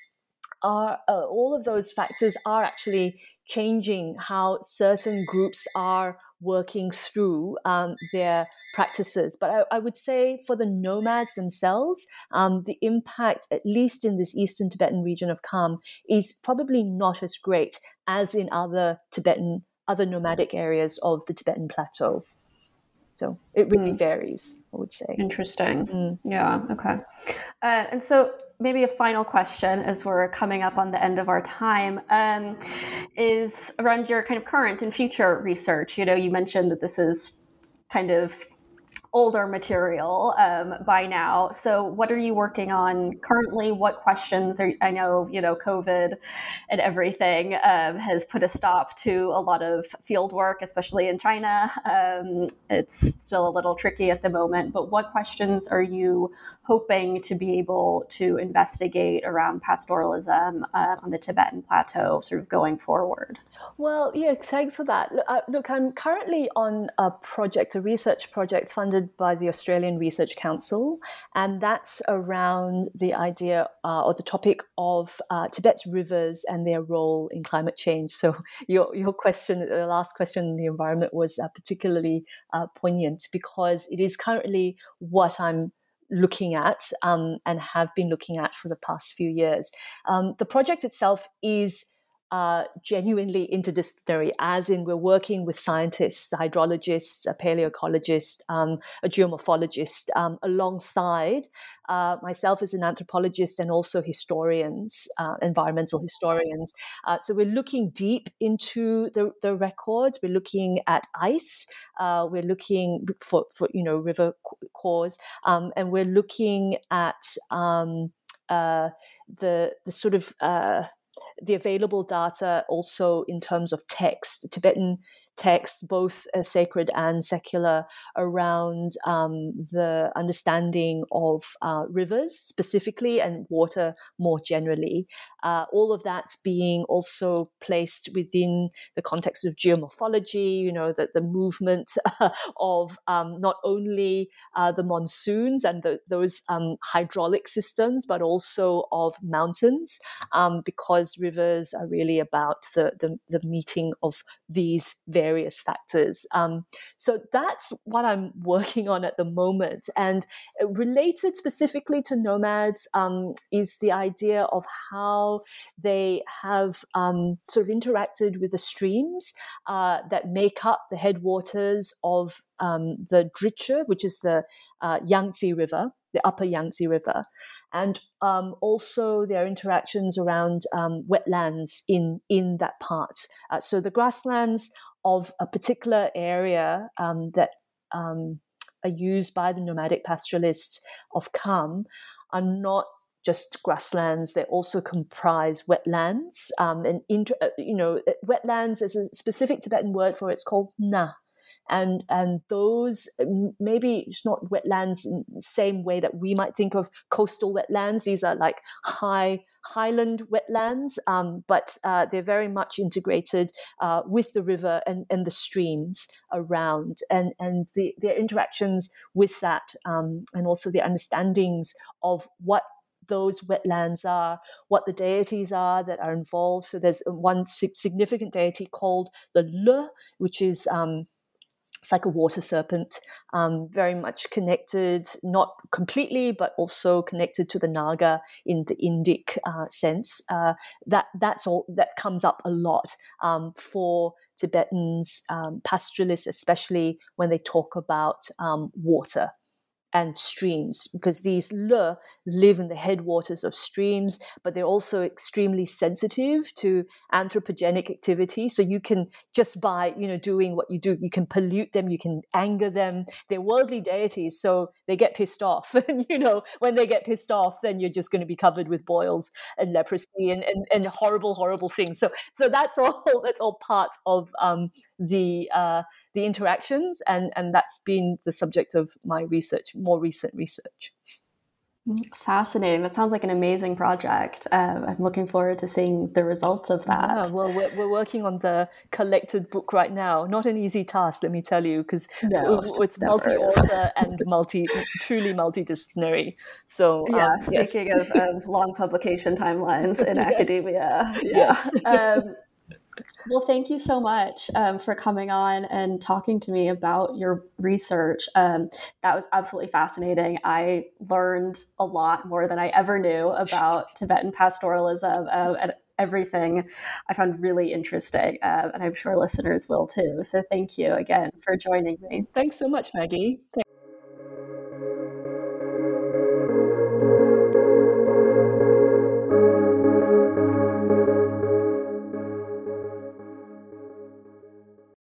are uh, all of those factors are actually changing how certain groups are working through um, their practices. But I, I would say for the nomads themselves, um, the impact, at least in this eastern Tibetan region of Kham, is probably not as great as in other Tibetan, other nomadic areas of the Tibetan Plateau. So it really mm. varies, I would say. Interesting. Mm. Yeah. Okay. Uh, and so maybe a final question as we're coming up on the end of our time um, is around your kind of current and future research. You know, you mentioned that this is kind of older material um, by now. So what are you working on currently? What questions are, I know, you know, COVID and everything um, has put a stop to a lot of field work, especially in China. Um, it's still a little tricky at the moment, but what questions are you hoping to be able to investigate around pastoralism uh, on the Tibetan Plateau sort of going forward? Well, yeah, thanks for that. Look, uh, look, I'm currently on a project, a research project funded by the Australian Research Council, and that's around the idea uh, or the topic of uh, Tibet's rivers and their role in climate change. So your your question, the last question on the environment was uh, particularly uh, poignant because it is currently what I'm looking at um, and have been looking at for the past few years. Um, the project itself is uh, genuinely interdisciplinary, as in we're working with scientists, hydrologists, a paleoecologist, um, a geomorphologist, um, alongside uh, myself as an anthropologist and also historians, uh, environmental historians. Uh, so we're looking deep into the, the records. We're looking at ice. Uh, we're looking for, for, you know, river cores, um, and we're looking at um, uh, the the sort of uh, the available data also in terms of text, Tibetan text, both uh, sacred and secular, around um, the understanding of uh, rivers specifically and water more generally. Uh, all of that's being also placed within the context of geomorphology, you know, that the movement of um, not only uh, the monsoons and the, those um, hydraulic systems, but also of mountains, um, because rivers are really about the, the, the meeting of these various factors. Um, so that's what I'm working on at the moment. And related specifically to nomads um, is the idea of how they have um, sort of interacted with the streams uh, that make up the headwaters of um, the Driche, which is the uh, Yangtze River, the upper Yangtze River, and um, also their interactions around um, wetlands in, in that part. Uh, so the grasslands of a particular area um, that um, are used by the nomadic pastoralists of Kham are not just grasslands. They also comprise wetlands. Um, and, inter- you know, wetlands is a specific Tibetan word for it. It's called na. And and those, maybe it's not wetlands in the same way that we might think of coastal wetlands. These are like high highland wetlands, um, but uh, they're very much integrated uh, with the river and, and the streams around, and and the, their interactions with that, um, and also the understandings of what those wetlands are, what the deities are that are involved. So there's one significant deity called the Le, which is um, it's like a water serpent, um, very much connected, not completely, but also connected to the Naga in the Indic uh, sense. Uh, that that's all that comes up a lot um, for Tibetans, um, pastoralists, especially when they talk about um, water and streams, because these Le live in the headwaters of streams, but they're also extremely sensitive to anthropogenic activity. So you can, just by, you know, doing what you do, you can pollute them, you can anger them. They're worldly deities, so they get pissed off. And, you know, when they get pissed off, then you're just going to be covered with boils and leprosy and, and, and horrible, horrible things. So so that's all that's all part of um, the uh, the interactions, and, and that's been the subject of my research, more recent research. Fascinating. That sounds like an amazing project. Um, I'm looking forward to seeing the results of that. Yeah, well, we're, we're working on the collected book right now. Not an easy task, let me tell you, because no, it's multi-author and multi, truly multidisciplinary. So yeah, um, speaking yes. of, of long publication timelines in Yes. academia. Yeah. Yes. um, Well, thank you so much um, for coming on and talking to me about your research. Um, that was absolutely fascinating. I learned a lot more than I ever knew about Tibetan pastoralism uh, and everything I found really interesting, uh, and I'm sure listeners will too. So thank you again for joining me. Thanks so much, Maggie. Thanks.